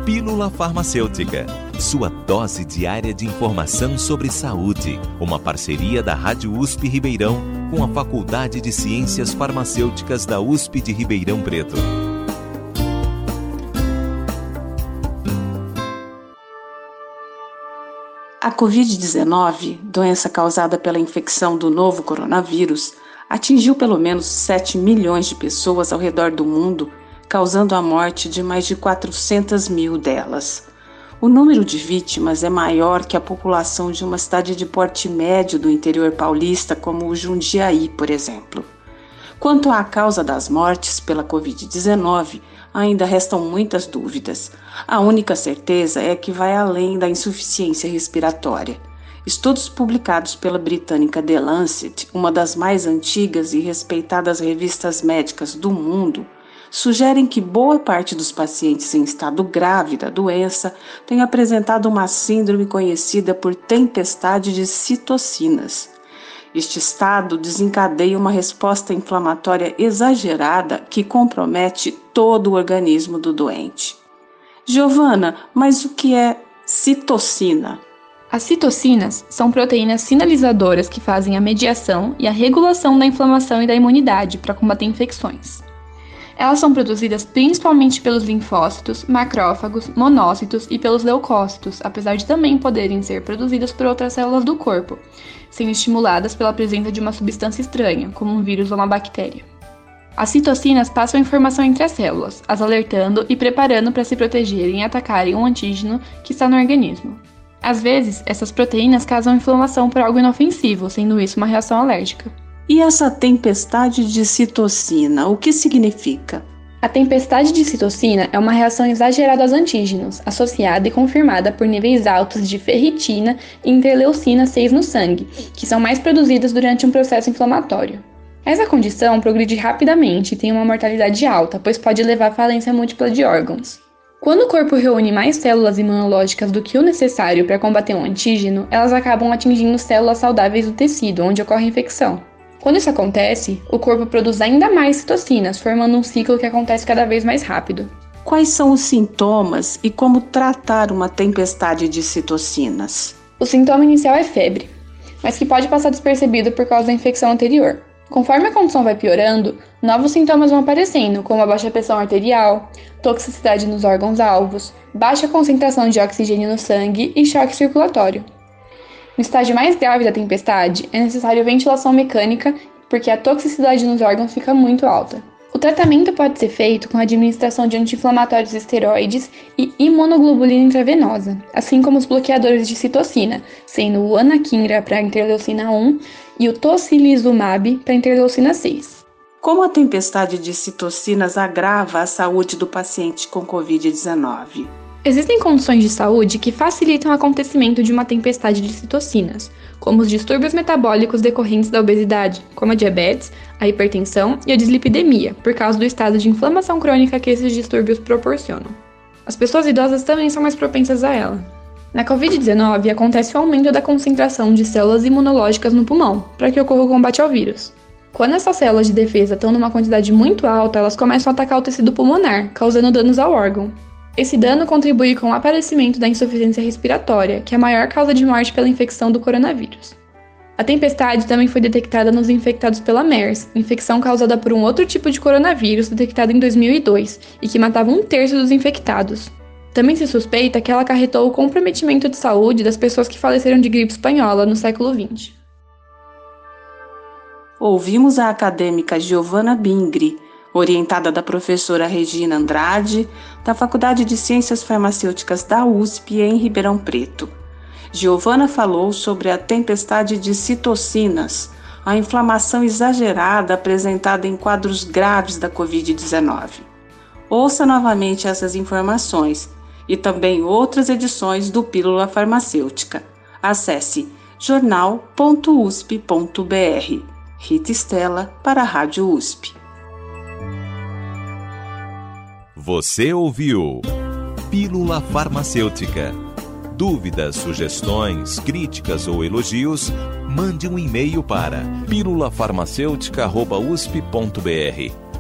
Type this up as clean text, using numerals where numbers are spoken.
Pílula Farmacêutica, sua dose diária de informação sobre saúde. Uma parceria da Rádio USP Ribeirão com a Faculdade de Ciências Farmacêuticas da USP de Ribeirão Preto. A Covid-19, doença causada pela infecção do novo coronavírus, atingiu pelo menos 7 milhões de pessoas ao redor do mundo, causando a morte de mais de 400 mil delas. O número de vítimas é maior que a população de uma cidade de porte médio do interior paulista, como o Jundiaí, por exemplo. Quanto à causa das mortes pela Covid-19, ainda restam muitas dúvidas. A única certeza é que vai além da insuficiência respiratória. Estudos publicados pela britânica The Lancet, uma das mais antigas e respeitadas revistas médicas do mundo, sugerem que boa parte dos pacientes em estado grave da doença tem apresentado uma síndrome conhecida por tempestade de citocinas. Este estado desencadeia uma resposta inflamatória exagerada que compromete todo o organismo do doente. Giovana, mas o que é citocina? As citocinas são proteínas sinalizadoras que fazem a mediação e a regulação da inflamação e da imunidade para combater infecções. Elas são produzidas principalmente pelos linfócitos, macrófagos, monócitos e pelos leucócitos, apesar de também poderem ser produzidas por outras células do corpo, sendo estimuladas pela presença de uma substância estranha, como um vírus ou uma bactéria. As citocinas passam a informação entre as células, as alertando e preparando para se protegerem e atacarem um antígeno que está no organismo. Às vezes, essas proteínas causam inflamação por algo inofensivo, sendo isso uma reação alérgica. E essa tempestade de citocina, o que significa? A tempestade de citocina é uma reação exagerada aos antígenos, associada e confirmada por níveis altos de ferritina e interleucina 6 no sangue, que são mais produzidas durante um processo inflamatório. Essa condição progride rapidamente e tem uma mortalidade alta, pois pode levar à falência múltipla de órgãos. Quando o corpo reúne mais células imunológicas do que o necessário para combater um antígeno, elas acabam atingindo células saudáveis do tecido, onde ocorre a infecção. Quando isso acontece, o corpo produz ainda mais citocinas, formando um ciclo que acontece cada vez mais rápido. Quais são os sintomas e como tratar uma tempestade de citocinas? O sintoma inicial é febre, mas que pode passar despercebido por causa da infecção anterior. Conforme a condição vai piorando, novos sintomas vão aparecendo, como a baixa pressão arterial, toxicidade nos órgãos-alvos, baixa concentração de oxigênio no sangue e choque circulatório. No estágio mais grave da tempestade, é necessário ventilação mecânica porque a toxicidade nos órgãos fica muito alta. O tratamento pode ser feito com a administração de anti-inflamatórios esteroides e imunoglobulina intravenosa, assim como os bloqueadores de citocina, sendo o anakinra para a interleucina 1 e o tocilizumab para a interleucina 6. Como a tempestade de citocinas agrava a saúde do paciente com Covid-19? Existem condições de saúde que facilitam o acontecimento de uma tempestade de citocinas, como os distúrbios metabólicos decorrentes da obesidade, como a diabetes, a hipertensão e a dislipidemia, por causa do estado de inflamação crônica que esses distúrbios proporcionam. As pessoas idosas também são mais propensas a ela. Na Covid-19, acontece o aumento da concentração de células imunológicas no pulmão, para que ocorra o combate ao vírus. Quando essas células de defesa estão numa quantidade muito alta, elas começam a atacar o tecido pulmonar, causando danos ao órgão. Esse dano contribui com o aparecimento da insuficiência respiratória, que é a maior causa de morte pela infecção do coronavírus. A tempestade também foi detectada nos infectados pela MERS, infecção causada por um outro tipo de coronavírus detectado em 2002 e que matava 1/3 dos infectados. Também se suspeita que ela acarretou o comprometimento de saúde das pessoas que faleceram de gripe espanhola no século XX. Ouvimos a acadêmica Giovana Bingri, orientada da professora Regina Andrade, da Faculdade de Ciências Farmacêuticas da USP em Ribeirão Preto. Giovana falou sobre a tempestade de citocinas, a inflamação exagerada apresentada em quadros graves da Covid-19. Ouça novamente essas informações e também outras edições do Pílula Farmacêutica. Acesse jornal.usp.br. Rita Estela para a Rádio USP. Você ouviu Pílula Farmacêutica. Dúvidas, sugestões, críticas ou elogios, mande um e-mail para pílulafarmacêutica@usp.br.